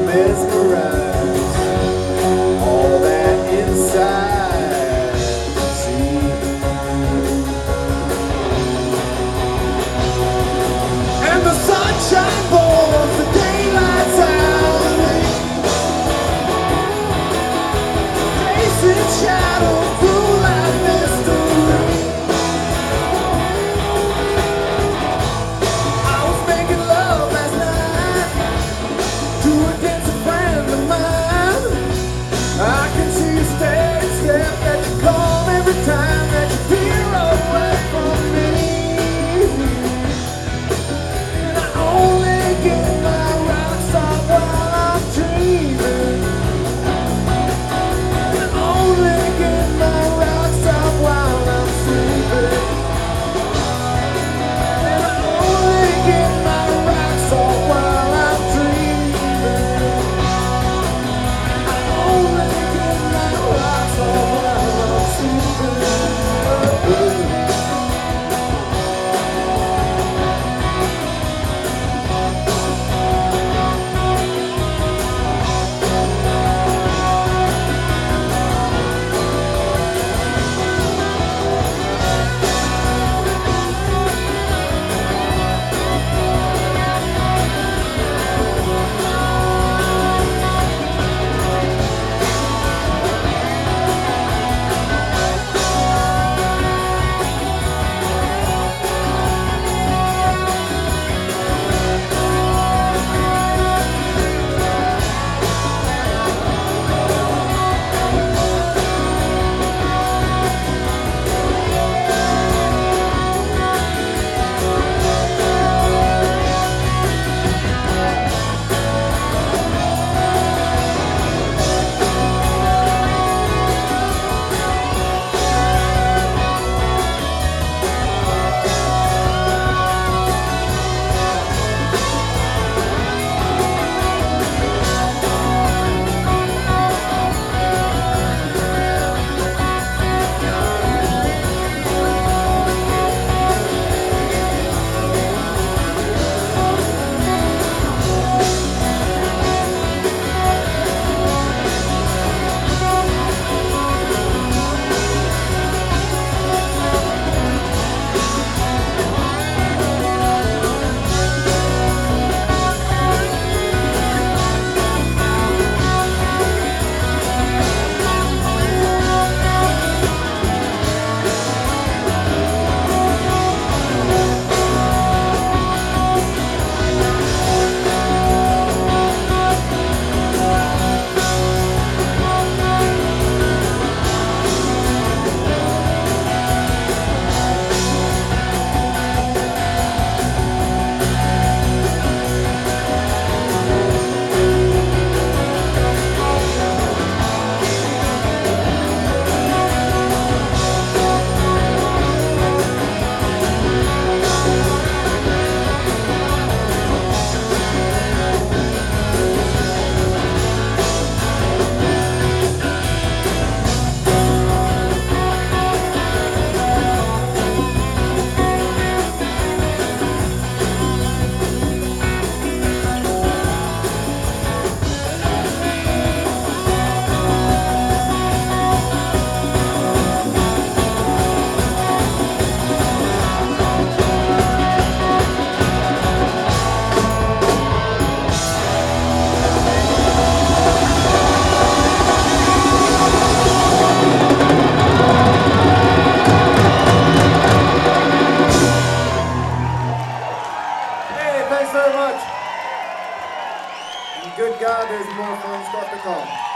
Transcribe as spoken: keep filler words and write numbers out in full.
mesmerized. All that inside the sea. And the sunshine falls, the daylight's out. Chasing shadows through like mystery. I was making love last night to a dancing friend of mine. I can see you stare and step that you come every time that you peer away from me. And I only get my rocks off while I'm dreaming. And I only get my rocks off while I'm sleeping. And I only get my rocks off while I'm dreaming. I only get my rocks off while I'm sleeping. Thanks very much. And good God, there's more fun stuff to come.